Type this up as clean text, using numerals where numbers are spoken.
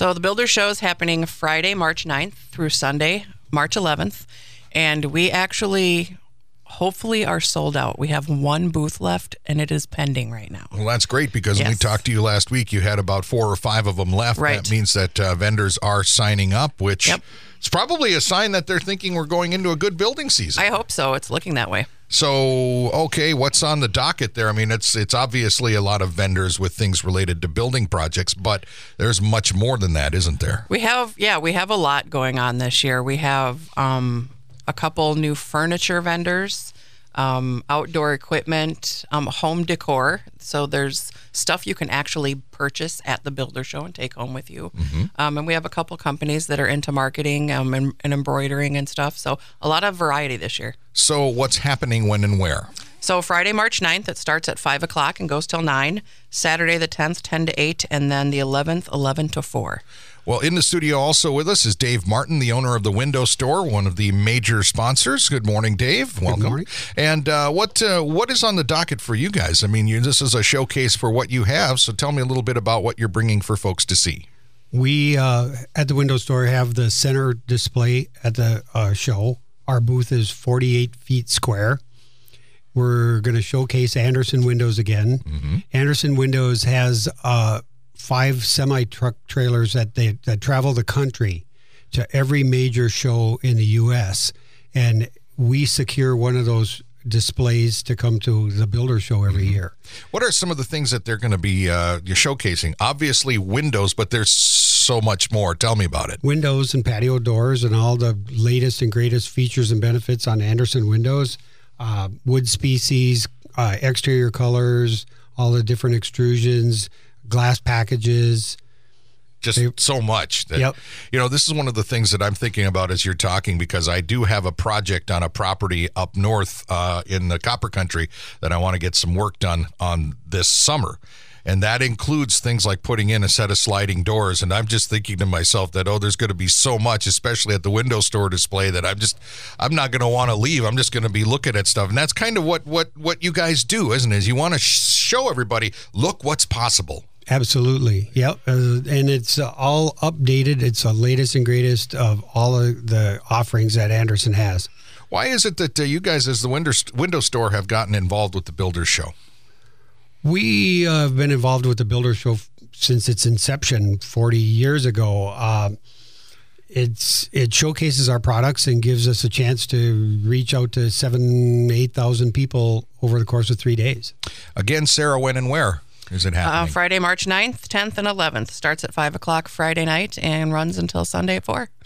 So the Builder Show is happening Friday, March 9th through Sunday, March 11th. And we actually hopefully are sold out. We have one booth left, and it is pending right now. Well, that's great because when we Yes. talked to you last week, you had about 4 or 5 of them left. Right. That means that vendors are signing up, which Yep. is probably a sign that they're thinking we're going into a good building season. I hope so. It's looking that way. So, okay, what's on the docket there? I mean, it's obviously a lot of vendors with things related to building projects, but there's much more than that, isn't there? We have a lot going on this year. We have a couple new furniture vendors, outdoor equipment, home decor. So there's stuff you can actually purchase at the Builder Show and take home with you. And we have a couple companies that are into marketing and embroidering and stuff. So a lot of variety this year. So what's happening when and where? So Friday, March 9th, it starts at 5 o'clock and goes till 9. Saturday, the 10th, 10 to 8. And then the 11th, 11 to 4. Well, in the studio also with us is Dave Martin, the owner of the Window Store, one of the major sponsors. Good morning, Dave. Welcome. Good morning. And what is on the docket for you guys? I mean, this is a showcase for what you have, so tell me a little bit about what you're bringing for folks to see. We, at the Window Store, have the center display at the show. Our booth is 48 feet square. We're going to showcase Andersen Windows again. Andersen Windows has 5 semi-truck trailers that travel the country to every major show in the U.S. And we secure one of those displays to come to the Builder Show every year. What are some of the things that they're going to be showcasing? Obviously windows, but there's so much more. Tell me about it. Windows and patio doors and all the latest and greatest features and benefits on Andersen Windows. Wood species, exterior colors, all the different extrusions, glass packages. Just so much. That, this is one of the things that I'm thinking about as you're talking, because I do have a project on a property up north in the Copper Country that I want to get some work done on this summer. And that includes things like putting in a set of sliding doors. And I'm just thinking to myself that, there's going to be so much, especially at the Window Store display, that I'm not going to want to leave. I'm just going to be looking at stuff. And that's kind of what you guys do, isn't it? Is you want to show everybody, look what's possible. Absolutely. Yep. And it's all updated. It's the latest and greatest of all of the offerings that Andersen has. Why is it that you guys, as the Window Store, have gotten involved with the Builder Show? We have been involved with the Builder Show since its inception 40 years ago. It showcases our products and gives us a chance to reach out to 8,000 people over the course of 3 days. Again, Sarah, when and where is it happening? Friday, March 9th, 10th, and 11th. Starts at 5 o'clock Friday night and runs until Sunday at 4.